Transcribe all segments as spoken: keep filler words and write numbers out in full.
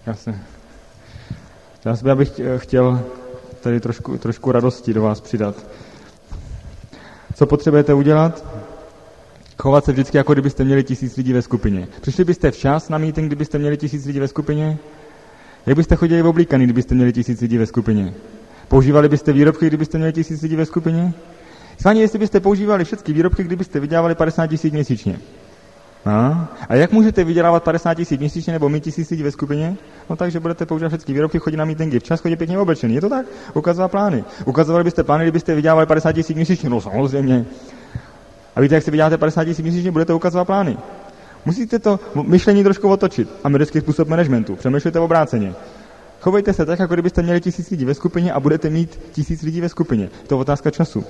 Jasně. Já sebe bych chtěl tady trošku, trošku radosti do vás přidat. Co potřebujete udělat? Chovat se vždycky, jako kdybyste měli tisíc lidí ve skupině. Přišli byste včas na meeting, kdybyste měli tisíc lidí ve skupině? Jak byste chodili oblíkaný, kdybyste měli tisíc lidí ve skupině? Používali byste výrobky, kdybyste měli tisíc lidí ve skupině? Sváně, jestli byste používali všechny výrobky, kdybyste vydělávali padesát tisíc měsíčně. A? a jak můžete vydělávat padesát tisíc měsíčně nebo mít tisíc lidí ve skupině? No takže budete používat všechny výrobky, chodit na meetingy, včas chodit pěkně oblečený. Je to tak? Ukazovat plány. Ukazovali byste plány, kdybyste vydělávali padesát tisíc měsíčně? No samozřejmě. A víte, jak si vyděláte padesát tisíc měsíčně, budete ukazovat plány. Musíte to myšlení trošku otočit. Americký způsob managementu. Přemýšlejte obráceně. Chovejte se tak, jako kdybyste měli tisíc lidí ve skupině a budete mít tisíc lidí ve skupině. To je otázka času.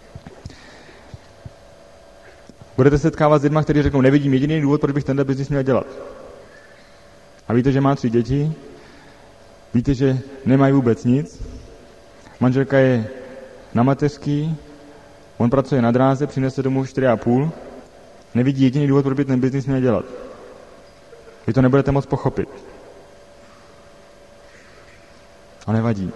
Budete setkávat s lidmi, kteří řeknou, nevidím jediný důvod, proč bych tenhle biznis měl dělat. A víte, že má tři děti, víte, že nemají vůbec nic, manželka je na mateřský, on pracuje na dráze, přinese domů čtyři a půl, nevidí jediný důvod, proč by ten biznis měl dělat. Vy to nebudete moc pochopit. A nevadí.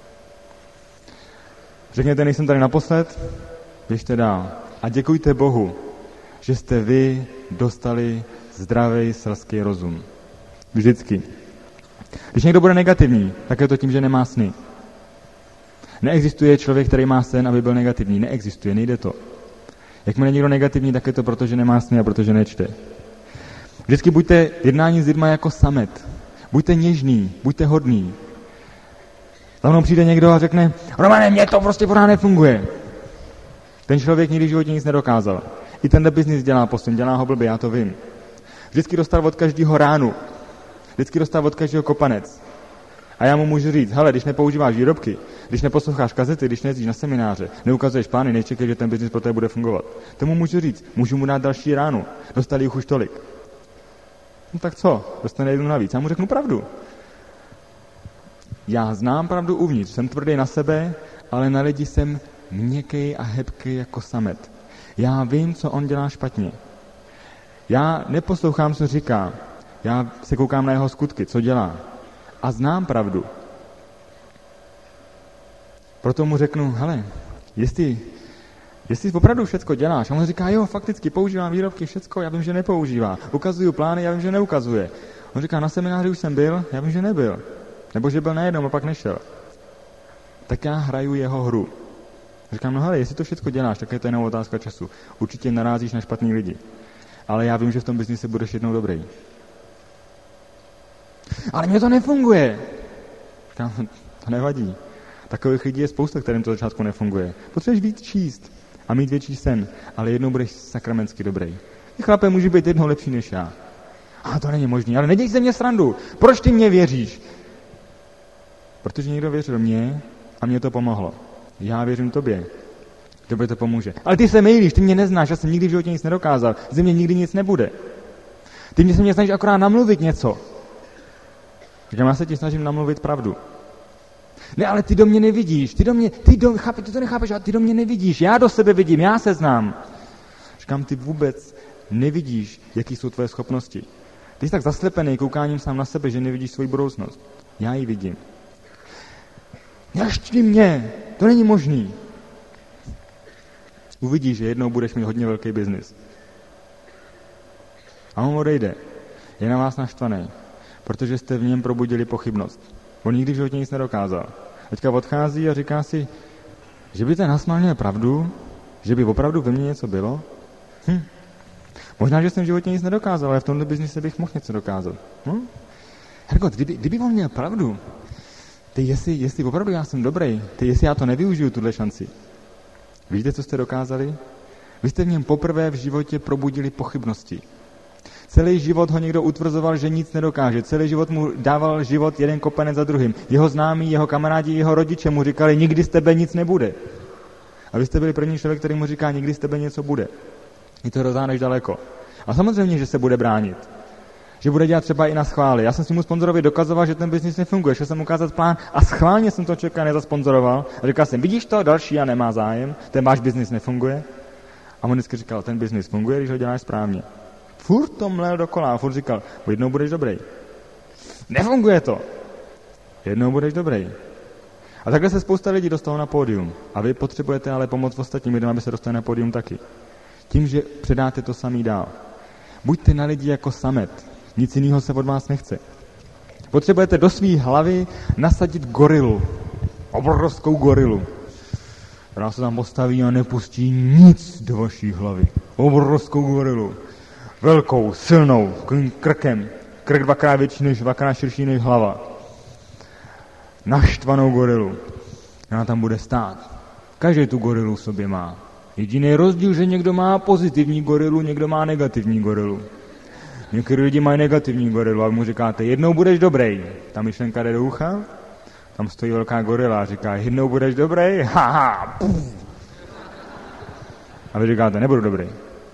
Řekněte, nejsem tady naposled, běžte dál. A děkujte Bohu, že jste vy dostali zdravý selský rozum. Vždycky. Když někdo bude negativní, tak je to tím, že nemá sny. Neexistuje člověk, který má sen, aby byl negativní. Neexistuje, nejde to. Jakmile je někdo negativní, tak je to proto, že nemá sny a protože nečte. Vždycky buďte jednání s lidma jako samet. Buďte něžný, buďte hodný. Za mnou přijde někdo a řekne, Romane, mně to prostě pořád nefunguje. Ten člověk nikdy v životě nic nedokázal. I tenhle biznis dělá posledně, dělá ho blbě, já to vím. Vždycky dostal od každého ránu. Vždycky dostal od každého kopanec. A já mu můžu říct, hele, když nepoužíváš výrobky, když neposloucháš kazety, když nejezdíš na semináře, neukazuješ plány, nečekej, že ten biznis pro tebe bude fungovat. Tomu můžu říct, můžu mu dát další ránu. Dostali jich už tolik. No tak co? Dostane jednu navíc. Já mu řeknu pravdu. Já znám pravdu uvnitř, jsem tvrdý na sebe, ale na lidi jsem měkký a hebký jako samet. Já vím, co on dělá špatně. Já neposlouchám, co říká. Já se koukám na jeho skutky, co dělá. A znám pravdu. Proto mu řeknu, hele, jestli, jestli opravdu všecko děláš, a on říká, jo, fakticky používám výrobky, všecko, já vím, že nepoužívá. Ukazuju plány, já vím, že neukazuje. On říká, na semináři už jsem byl, já vím, že nebyl. Nebo že byl najednou a pak nešel. Tak já hraju jeho hru. Říkám, no hele, jestli to všechno děláš, tak je to jenom otázka času. Určitě narazíš na špatný lidi. Ale já vím, že v tom biznise budeš jednou dobrý. Ale mně to nefunguje. Říkám, to nevadí. Takových lidí je spousta, kterým to začátku nefunguje. Potřebuješ víc číst a mít větší sen, ale jednou budeš sakramensky dobrý. Ty chlape může být jednou lepší než já. A to není možné, ale neděj se mě srandu. Proč ty mě věříš? Protože někdo věřil mě a mě to pomohlo. Já věřím tobě. Tobě to pomůže. Ale ty se mýlíš, ty mě neznáš, já jsem nikdy v životě nic nedokázal. Ze mě nikdy nic nebude. Ty mě se mě snažíš akorát namluvit něco. Říkám, já se ti snažím namluvit pravdu. Ne, ale ty do mě nevidíš. Ty do mě, ty, do, chápe, ty to nechápeš, ale ty do mě nevidíš. Já do sebe vidím, já se znám. Říkám, ty vůbec nevidíš, jaký jsou tvoje schopnosti. Ty jsi tak zaslepený koukáním sám na sebe, že nevidíš svou budoucnost. Já ji vidím. Naštvi mě, to není možný. Uvidíš, že jednou budeš mít hodně velký biznis. A on odejde. Je na vás naštvaný, protože jste v něm probudili pochybnost. On nikdy v životě nic nedokázal. Teďka odchází a říká si, že by ten Hasman měl pravdu, že by opravdu ve mně něco bylo. Hm. Možná, že jsem v životě nic nedokázal, ale v tomto biznise bych mohl něco dokázat. Hm? Hergot, kdyby, kdyby on měl pravdu, ty jestli, jestli opravdu já jsem dobrý, ty jestli já to nevyužiju, tuhle šanci. Víte, co jste dokázali? Vy jste v něm poprvé v životě probudili pochybnosti. Celý život ho někdo utvrzoval, že nic nedokáže. Celý život mu dával život jeden kopanec za druhým. Jeho známí, jeho kamarádi, jeho rodiče mu říkali, nikdy z tebe nic nebude. A vy jste byli první člověk, který mu říká, nikdy z tebe něco bude. Je to rozáneš daleko. A samozřejmě, že se bude bránit. Že bude dělat třeba i na schvály. Já jsem si mu sponzorovi dokazoval, že ten biznis nefunguje. Šel jsem ukázat plán a schválně jsem to člověka nezasponzoroval. A říkal jsem, vidíš to, další a nemá zájem, ten váš biznis nefunguje. A on vždycky říkal, ten biznis funguje, když ho děláš správně. Furt to mlel dokola a furt říkal, jednou budeš dobrý. Nefunguje to. Jednou budeš dobrý. A takhle se spousta lidí dostalo na pódium. A vy potřebujete ale pomoct ostatním lidem, aby se dostali na pódium taky. Tím, že předáte to samý dál. Buďte na lidi jako samet. Nic jiného se od vás nechce. Potřebujete do svý hlavy nasadit gorilu. Obrovskou gorilu. Která se tam postaví a nepustí nic do vaší hlavy. Obrovskou gorilu. Velkou, silnou, krkem. Krk dvakrát větší než, dvakrát širší než hlava. Naštvanou gorilu. Ona tam bude stát. Každý tu gorilu v sobě má. Jediný rozdíl, že někdo má pozitivní gorilu, někdo má negativní gorilu. Někteří lidi mají negativní gorilu a vy mu říkáte, jednou budeš dobrý. Ta myšlenka jde do ucha, tam stojí velká gorila a říká, jednou budeš dobrý, haha, puf. A vy říkáte, nebudu dobrý.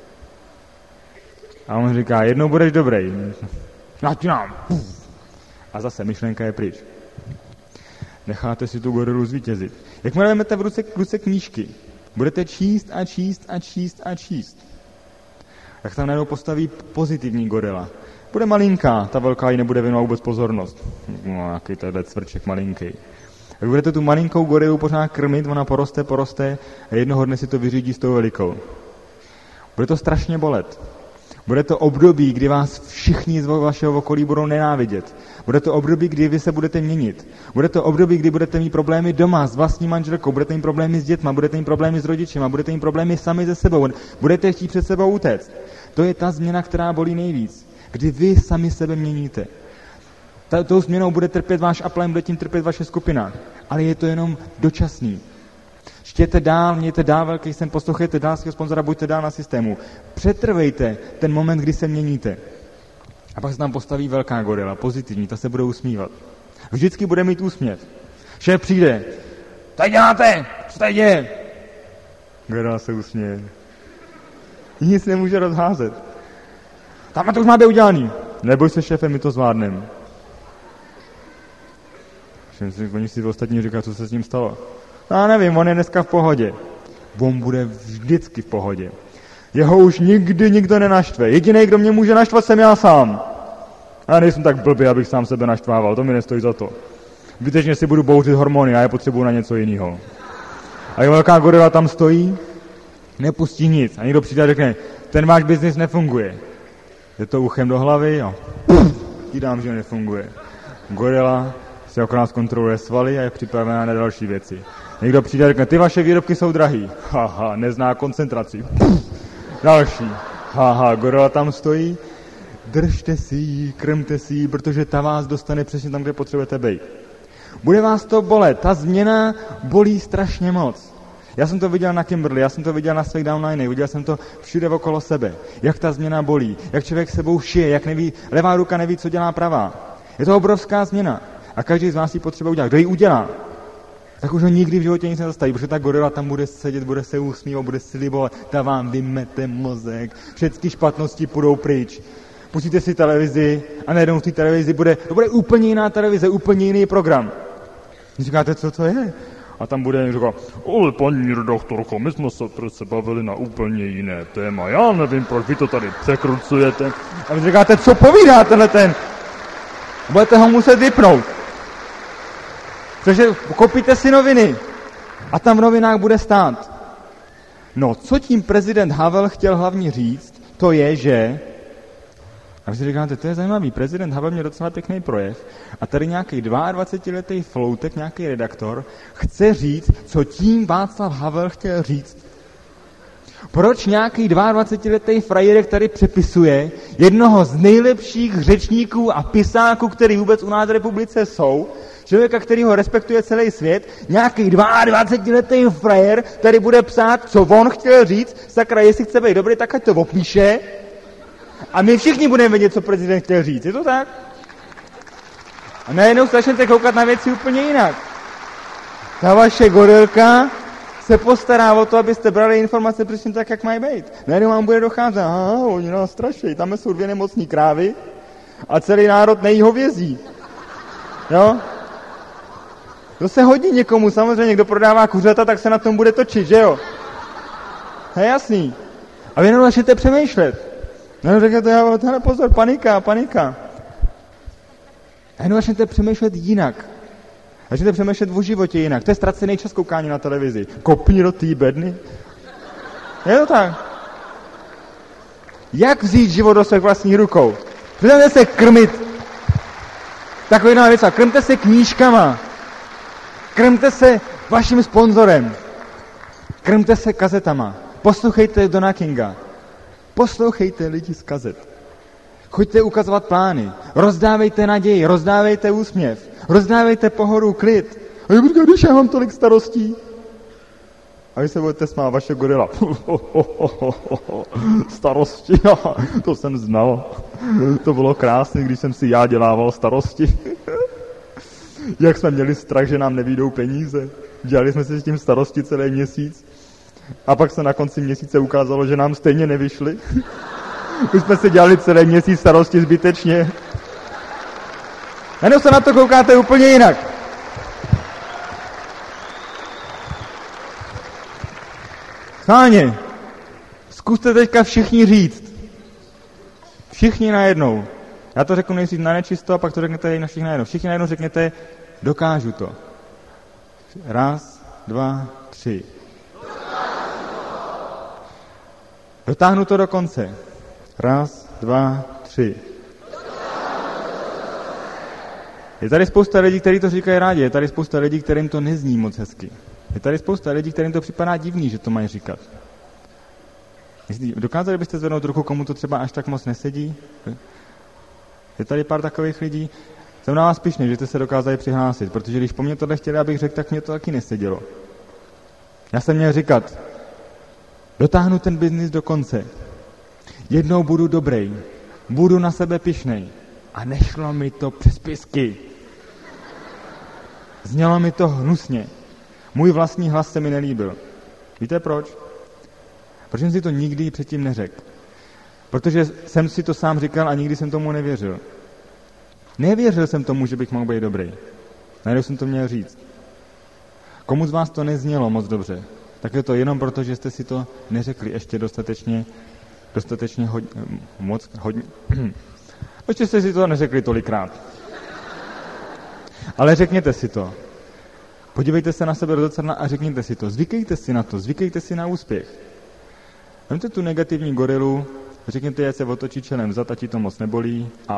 A on říká, jednou budeš dobrý. Začínám. A zase myšlenka je pryč. Necháte si tu gorilu zvítězit. Jakmile vezmete v ruce, v ruce knížky, budete číst a číst a číst a číst. Tak tam najednou postaví pozitivní gorila. Bude malinká, ta velká jí nebude věnovat vůbec pozornost. No, jaký to je cvrček malinký. Tak budete tu malinkou gorilu pořád krmit, ona poroste, poroste a jednoho dne si to vyřídí s tou velikou. Bude to strašně bolet. Bude to období, kdy vás všichni z vašeho okolí budou nenávidět. Bude to období, kdy vy se budete měnit. Bude to období, kdy budete mít problémy doma s vlastní manželkou, budete mít problémy s dětma, budete mít problémy s rodičima, budete mít problémy sami se sebou, budete chtít před sebou utéct. To je ta změna, která bolí nejvíc. Kdy vy sami sebe měníte. Ta, tou změnou bude trpět váš upline, bude tím trpět vaše skupina. Ale je to jenom dočasný. Štěte dál, mějte dál velký sen, poslouchejte dál svého sponzora, buďte dál na systému. Přetrvejte ten moment, kdy se měníte. A pak se tam postaví velká gorila, pozitivní, ta se bude usmívat. Vždycky bude mít úsměv. Šéf přijde. Co tady děláte? Co tady děje? Gorila se usměje. Nic nemůže rozházet. Tam to už má být udělaný. Neboj se, šéfe, my to zvládneme. Oni si ostatní říkají, co se s ním stalo. Já nevím, on je dneska v pohodě. On bude vždycky v pohodě. Jeho už nikdy nikdo nenaštve. Jediný, kdo mě může naštvat, jsem já sám. Já nejsem tak blbý, abych sám sebe naštvával, to mi nestojí za to. Zbytečně si budu bouřit hormony a já potřebuju na něco jiného. A je velká gorila tam stojí, nepustí nic. A někdo přijde a řekne, ten váš biznis nefunguje. Je to uchem do hlavy a ti dám, že nefunguje. Gorila si akorát zkontroluje svaly a je připravená na další věci. Někdo přijde a řekne, ty vaše výrobky jsou drahý. Haha, nezná koncentraci. Další. Haha, gorila tam stojí. Držte si ji, krmte si ji, protože ta vás dostane přesně tam, kde potřebujete být. Bude vás to bolet. Ta změna bolí strašně moc. Já jsem to viděl na Kimberly, já jsem to viděl na svých downlinech, viděl jsem to všude okolo sebe. Jak ta změna bolí, jak člověk sebou šije, jak neví, levá ruka neví, co dělá pravá. Je to obrovská změna. A každý z vás ji potřebuje udělat. Kdo ji udělá, tak už ho nikdy v životě nic nezastaví, protože ta gorila tam bude sedět, bude se usmívat, bude slibovat, ta vám vymete mozek, všechny špatnosti půjdou pryč. Pustíte si televizi a najednou v té televizi bude, to bude úplně jiná televize, úplně jiný program. Říkáte, co to je? A tam bude říkat, ale paní redaktorko, my jsme se přece bavili na úplně jiné téma, já nevím, proč vy to tady překrucujete. A vy říkáte, co povídá tenhle ten? Budete ho muset vypnout. Takže kopíte si noviny a tam v novinách bude stát. No, co tím prezident Havel chtěl hlavně říct, to je, že... A vy si říkáte, to je zajímavý, prezident Havel měl docela pěkný projev a tady nějaký dvaadvacetiletý floutek, nějaký redaktor, chce říct, co tím Václav Havel chtěl říct. Proč nějaký dvaadvacetiletý frajírek tady přepisuje jednoho z nejlepších řečníků a pisáků, který vůbec u nás v republice jsou, člověka, který ho respektuje celý svět, nějaký dvaadvacetiletý frajer tady bude psát, co on chtěl říct, sakra, jestli chce být dobrý, tak ať to opíše a my všichni budeme vědět, co prezident chtěl říct. Je to tak? A najednou začnete koukat na věci úplně jinak. Ta vaše gorilka se postará o to, abyste brali informace přesně tak, jak mají být. Najednou vám bude docházet, aha, oni nás straší, tam jsou dvě nemocní krávy a celý národ nejí hovězí. Jo? To se hodí někomu, samozřejmě, kdo prodává kuřata, tak se na tom bude točit, že jo? To je jasný. A vy jenom začnete přemýšlet. No, řekněte, hele, pozor, panika, panika. A jenom začnete přemýšlet jinak. Začnete přemýšlet o životě jinak. To je ztracený čas koukání na televizi. Kopni do té bedny. Je to tak. Jak vzít život do svých vlastních rukou? Přestaňte se krmit. Taková jedna věc. Krmte se knížkama. Krmte se vaším sponzorem. Krmte se kazetama. Poslouchejte Dona Kinga. Poslouchejte lidi z kazet. Choďte ukazovat plány. Rozdávejte naději, rozdávejte úsměv. Rozdávejte pohodu, klid. A já říkám, když já mám tolik starostí. A vy se budete smát, vaše gorila. Starosti, to jsem znal. To bylo krásné, když jsem si já dělával starosti. Jak jsme měli strach, že nám nevyjdou peníze. Dělali jsme si s tím starosti celý měsíc. A pak se na konci měsíce ukázalo, že nám stejně nevyšly. Už jsme si dělali celý měsíc starosti zbytečně. Jenom se na to koukáte úplně jinak. Schválně. Zkuste teďka všichni říct. Všichni najednou. Já to řeknu nejdřív na nečisto a pak to řeknete na všichni najednou. Všichni najednou řeknete, dokážu to. Raz, dva, tři. Dotáhnu to do konce. Raz, dva, tři. Je tady spousta lidí, kteří to říkají rádi. Je tady spousta lidí, kterým to nezní moc hezky. Je tady spousta lidí, kterým to připadá divný, že to mají říkat. Dokázali byste zvednout ruku, komu to třeba až tak moc nesedí? Je tady pár takových lidí. Jsem na vás pyšný, že jste se dokázali přihlásit, protože když po mně tohle chtěli, abych řekl, tak mě to taky nesedělo. Já jsem měl říkat, dotáhnu ten biznis do konce. Jednou budu dobrý, budu na sebe pyšnej. A nešlo mi to přes písky. Znělo mi to hnusně. Můj vlastní hlas se mi nelíbil. Víte proč? Proč jsem si to nikdy předtím neřekl? Protože jsem si to sám říkal a nikdy jsem tomu nevěřil. Nevěřil jsem tomu, že bych mohl být dobrý. Najednou jsem to měl říct. Komu z vás to neznělo moc dobře, tak je to jenom proto, že jste si to neřekli ještě dostatečně, dostatečně hodně, moc, hodně. Ještě jste si to neřekli tolikrát. Ale řekněte si to. Podívejte se na sebe do zrcadla a řekněte si to. Zvykejte si na to, zvykejte si na úspěch. Vemte tu negativní gorilu, řekněte, ať se otočí čelem vzad, ať ti to moc nebolí a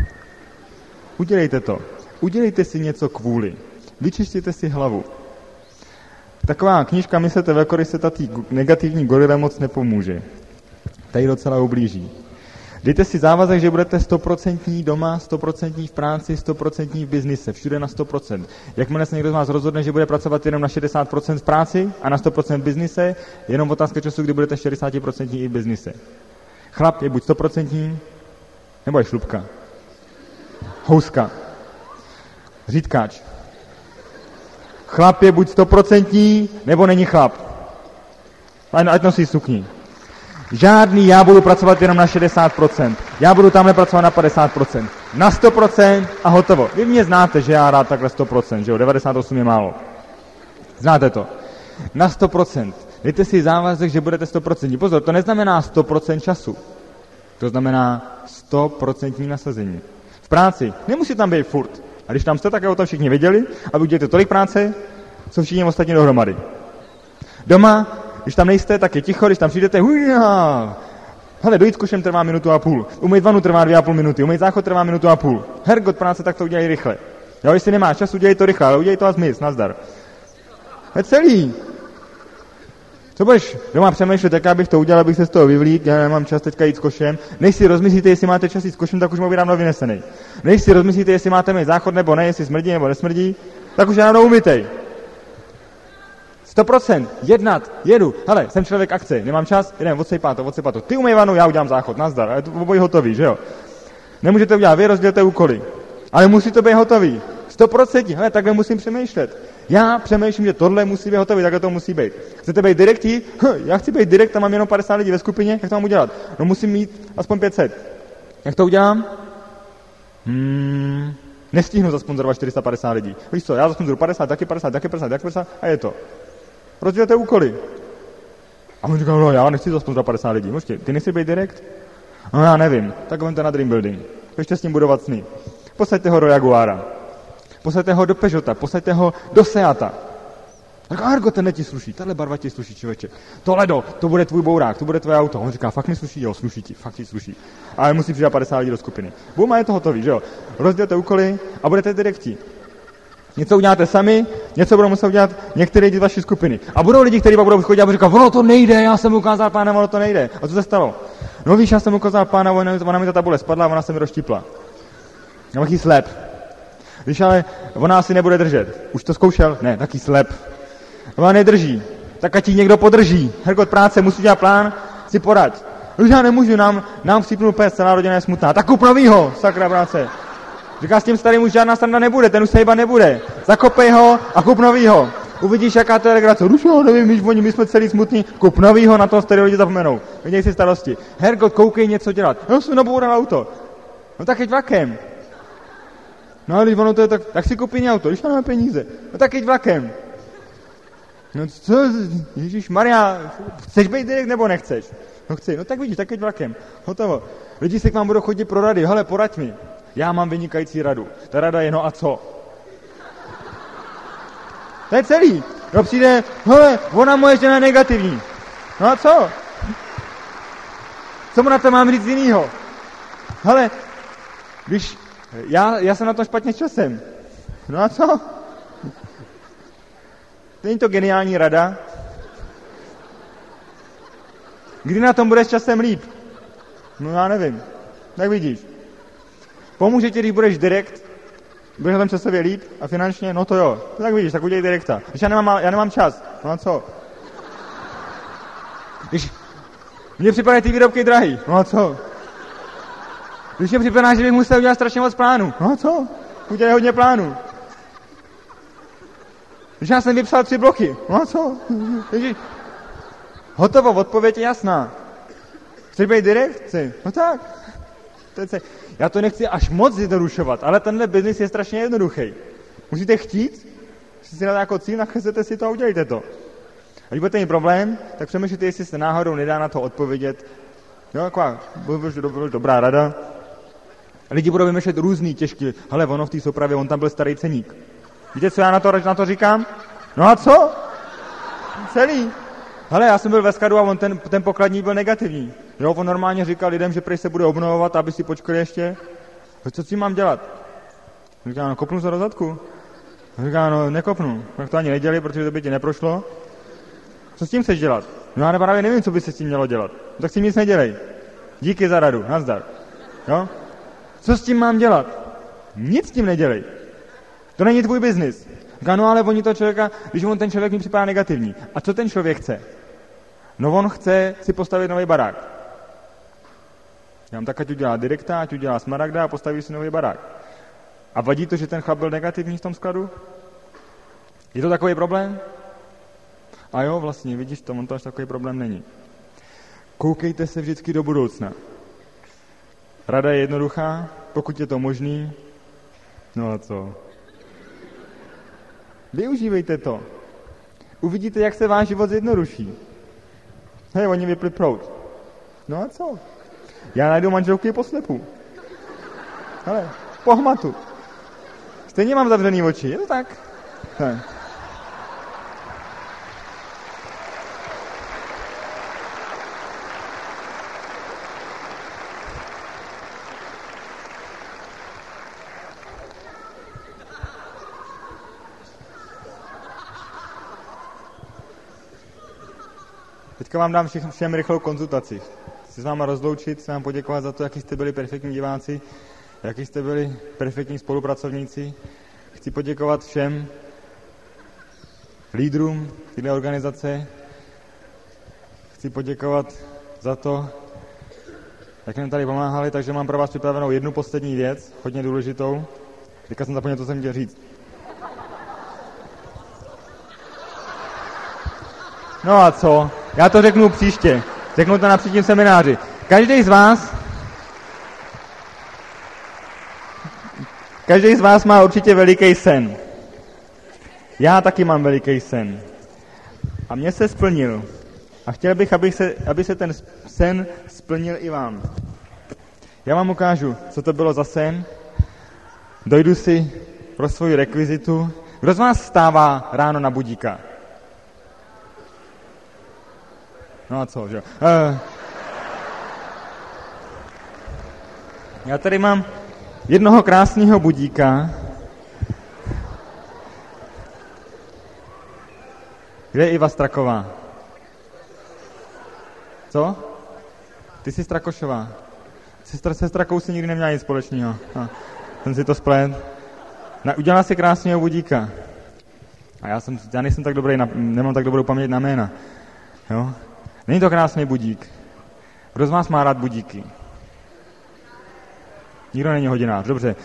udělejte to. Udělejte si něco kvůli. Vyčistěte si hlavu. Taková knížka Myslete velkoryse, tý negativní gorile moc nepomůže. Tady docela ublíží. Dejte si závazek, že budete stoprocentní doma, stoprocentní v práci, stoprocentní v biznise, všude na sto procent. Jakmile se někdo z vás rozhodne, že bude pracovat jenom na šedesát procent v práci a na sto procent v biznise, jenom otázka času, kdy budete šedesát procent i v biznise. Chlap je buď stoprocentní, nebo je šlupka. Houska. Řídkáč. Chlap je buď stoprocentní, nebo není chlap. Ať nosí sukni. Žádný, já budu pracovat jenom na šedesát procent. Já budu tamhle pracovat na padesát procent. Na sto procent a hotovo. Vy mě znáte, že já rád takhle sto procent, že jo, devadesát osm je málo. Znáte to. Na sto procent. Dejte si závazek, že budete sto procent. Pozor, to neznamená sto procent času. To znamená sto procent nasazení. V práci nemusí tam být furt. A když tam jste, tak o tom všichni věděli a vy uděláte tolik práce, co všichni ostatní dohromady. Doma, když tam nejste, tak je ticho, když tam přijdete, hujá. Hele, dojít s košem trvá minutu a půl, umýt vanu trvá dvě a půl minuty, umýt záchod trvá minutu a půl. Hergot práce, tak to udělej rychle. Jo, jestli nemáš čas, udělej to rychle, ale udělej to a zmiz, nazdar. Je celý. Co budeš doma přemýšlet, jak bych to udělal, abych se z toho vyvlík, já nemám čas teďka jít s košem. Než si rozmyslíte, jestli máte čas jít s košem, tak už můj dávno vynesený. Než si rozmyslíte, jestli máte mít záchod nebo ne, jestli smrdí nebo nesmrdí, tak už je dávno umytej. sto procent, jednat, jedu, hele, jsem člověk akce, nemám čas, jdem, odsejpá to, odsejpá to. Ty umej vanu, já udělám záchod, nazdar, a je to obojí hotový, že jo? Nemůžete udělat, vy rozdělte úkoly, ale musí to být hotový. sto procent, hele, takhle musím přemýšlet. Já přemýšlím, že tohle musí být hotový, takhle to musí být. Chcete být direktí? Hm, já chci být direkt, tam mám jenom padesát lidí ve skupině, jak to mám udělat? No musím mít aspoň pět set. Jak to udělám? Hmm, nestihnu zasponzorovat čtyři sta padesát lidí. Víš co, já zasponzoruji padesát, taky padesát, taky padesát, taky padesát a je to. Rozdělte úkoly. A on říká, no já nechci zasponzorovat padesát lidí. Můžete, ty nechci být direkt? No já nevím, tak vemte na Dream Building. Běžte s ním budovat sny. Posaďte ho do Jaguara. Posaďte ho do Peugeota. Posaďte ho do Seata. Tak Argo, ten ti sluší, tahle barva ti sluší, člověče. Toledo, to bude tvůj bourák, to bude tvoje auto. On říká, fakt mi sluší, jo, sluší ti, fakt ti sluší. Ale musí přidat padesát lidí do skupiny. Bum, a je to hotový, že jo. Rozdělte úkoly a budete direktí. Něco uděláte sami, něco budou muset udělat některé lidi z vaší skupiny. A budou lidi, kteří budou chodit a budou říkat, ono to nejde, já jsem ukázal pána, ono to nejde. A co se stalo? No víš, já jsem ukázal pána, ona mi ta tabule spadla a ona se mi rozštípla. Já taky slep. Víš, ale ona asi nebude držet. Už to zkoušel? Ne, taky slep. Ona nedrží. Tak ať ji někdo podrží. Herkot práce, musí dělat plán, si poraď. Už já nemůžu, nám, nám vstřípnul pes, celá rodina je smutná. Tak kup novýho, sakra práce. Říká, s tím starým už žádná sranda nebude, ten už se hejbat nebude. Zakopej ho a kup novýho. Uvidíš, jaká to je legrace. Už jo, nevím, víš, oni, my jsme celý smutní, kup novýho, na toho starého lidi zapomenou. Viděj si starosti. Herkot, koukej něco dělat. Já jsem naboural auto. No tak jeď vlakem. No ale když ono to je tak, tak si koupí auto, když máme peníze. No tak jeď vlakem. No co, Ježíš Maria, chceš být direkt nebo nechceš? No chci, no tak vidíš, tak jeď vlakem. Hotovo. Lidi se k vám budou chodit pro rady, hele, poraď mi. Já mám vynikající radu. Ta rada je, no a co? To je celý. No přijde, hele, ona moje žena je negativní. No a co? Co mu na to mám říct jinýho? Hele, když, já, já jsem na tom špatně s časem. No a co? Není to geniální rada? Kdy na tom budeš časem líp? No já nevím. Tak vidíš. Pomůže ti, když budeš direkt, budeš na tom časově líp a finančně, no to jo. Tak vidíš, tak udělej direkta. Když já nemám, já nemám čas, no a co? Když mně připadají ty výrobky drahý, no a co? Když mě připadá, že bych musel udělat strašně moc plánů, no a co? Udělej hodně plánů. Když já jsem vypsal tři bloky, no a co? Ježiš. Hotovo, odpověď je jasná. Chceš být direkt? Chci. No tak. To je já to nechci až moc zjednodušovat, ale tenhle biznis je strašně jednoduchý. Musíte chtít, si dát jako cíl, nakreslete si to a udělejte to. A když budete mít problém, tak přemýšlíte, jestli se náhodou nedá na to odpovědět. Jo, taková dobrá rada. A lidi budou vymýšlet různý těžký, hele, ono v té soupravě, on tam byl starý ceník. Víte, co já na to, na to říkám? No a co? Celý. Hele, já jsem byl ve skladu a on ten, ten pokladník byl negativní. Jo, on normálně říkal lidem, že prý se bude obnovovat, aby si počkali ještě. Co s tím mám dělat? Říká, no kopnu se do zadku. Říká, no nekopnu. Tak to ani nedělali, protože to by ti neprošlo. Co s tím chceš dělat? No já právě nevím, co by se s tím mělo dělat. No, tak si nic nedělej. Díky za radu, nazdar. Jo? Co s tím mám dělat? Nic s tím nedělej. To není tvůj biznis. Říká, no ale oni to člověka, když on ten člověk mi připadá negativní. A co ten člověk chce? No on chce si postavit nový barák. Já mám tak, ať udělá direkta, ať udělá smaragda a postaví si nový barák. A vadí to, že ten chlap byl negativní v tom skladu? Je to takový problém? A jo, vlastně, vidíš to, on to až takový problém není. Koukejte se vždycky do budoucna. Rada je jednoduchá, pokud je to možný, no a co? Využívejte to. Uvidíte, jak se váš život zjednoduší. Hej, oni vypli proud. No a co? Já najdu manželku i poslepu. Hele, po hmatu. Stejně mám zavřený oči, je to tak? Ne. Teďka vám dám všem, všem rychlou konzultaci. Chci s váma rozloučit, chci vám poděkovat za to, jaký jste byli perfektní diváci, jaký jste byli perfektní spolupracovníci. Chci poděkovat všem lídrům této organizace. Chci poděkovat za to, jak nám tady pomáhali, takže mám pro vás připravenou jednu poslední věc, hodně důležitou. Teďka jsem zapomněl, co jsem chtěl říct. No a co? Já to řeknu příště. Řeknu to na příštím semináři. Každý z vás každý z vás má určitě veliký sen. Já taky mám veliký sen. A mně se splnil. A chtěl bych, aby se, aby se ten sen splnil i vám. Já vám ukážu, co to bylo za sen. dojdu si pro svoji rekvizitu. Kdo z vás vstává ráno na budíka? No a co, že jo? Uh, já tady mám jednoho krásného budíka. Kde je Iva Straková? Co? Ty jsi Strakošová. Sestra se Strakou si nikdy neměla nic společného. No, jsem si to splet. Na, udělala si krásného budíka. A já, jsem, já nejsem tak dobrý, na, nemám tak dobrou paměť na jména. Jo? Není to krásný budík. Kdo z vás má rád budíky? Nikdo není hodinář, dobře.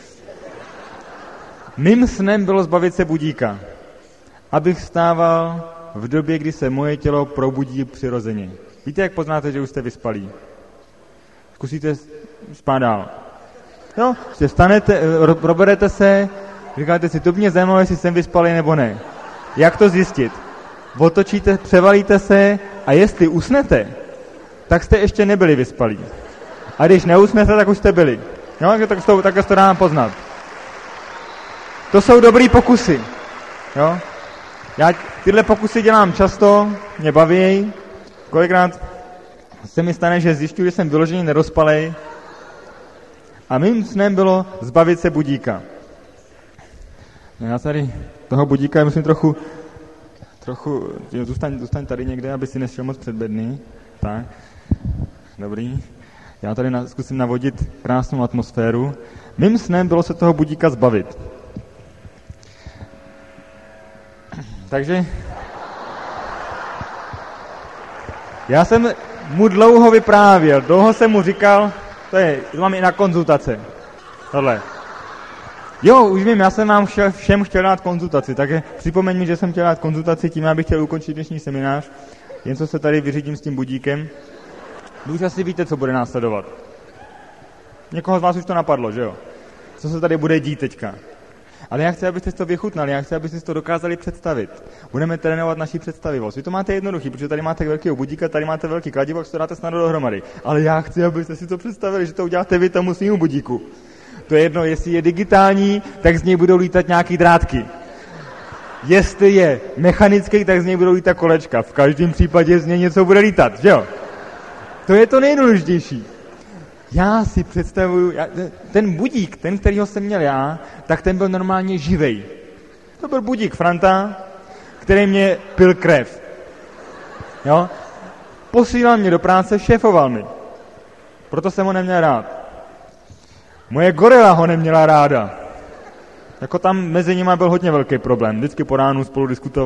Mým snem bylo zbavit se budíka, abych vstával v době, kdy se moje tělo probudí přirozeně. Víte, jak poznáte, že už jste vyspalí? Zkusíte spát dál. Jo, že vstanete, proberete se, říkáte si, to mě zajímalo, jestli jsem vyspalý nebo ne. Jak to zjistit? Otočíte, převalíte se a jestli usnete, tak jste ještě nebyli vyspalí. A když neusnete, tak už jste byli. Jo, tak to, tak to dá poznat. To jsou dobrý pokusy. Jo? Já tyhle pokusy dělám často, mě baví. Kolikrát se mi stane, že zjišťuji, že jsem vyloženě nerozpalej. A mým snem bylo zbavit se budíka. Já tady toho budíka musím trochu, trochu, zůstaň, zůstaň tady někde, aby si nešel moc předbedný. Tak, dobrý. Já tady na, zkusím navodit krásnou atmosféru. Mým snem bylo se toho budíka zbavit. Takže já jsem mu dlouho vyprávěl, dlouho jsem mu říkal, to je, to mám i na konzultace, tohle. Jo, už vím, já jsem vám všem chtěl dát konzultaci, takže připomeň mi, že jsem chtěl dát konzultaci, tím já bych chtěl ukončit dnešní seminář, jen co se tady vyřídím s tím budíkem. Vy už asi víte, co bude následovat. Někoho z vás už to napadlo, že jo? Co se tady bude dít teďka? Ale já chci, abyste si to vychutnali, já chci, abyste si to dokázali představit. Budeme trénovat naši představivost. Vy to máte jednoduchý, protože tady máte velkého budíka, tady máte velký kladivo, to dáte snadno dohromady. Ale já chci, abyste si to představili, že to uděláte vy tomu svýmu budíku. To je jedno, jestli je digitální, tak z něj budou lítat nějaký drátky. Jestli je mechanický, tak z něj budou lítat kolečka. V každém případě z něj něco bude lítat, že jo? To je to nejdůležitější. Já si představuju, já, ten budík, ten, kterýho jsem měl já, tak ten byl normálně živej. To byl budík Franta, který mě pil krev. Jo? Posílal mě do práce, šéfoval mi. Proto jsem ho neměl rád. Moje gorila ho neměla ráda. Jako tam mezi nimi byl hodně velký problém. Vždycky po ránu spolu diskutovali.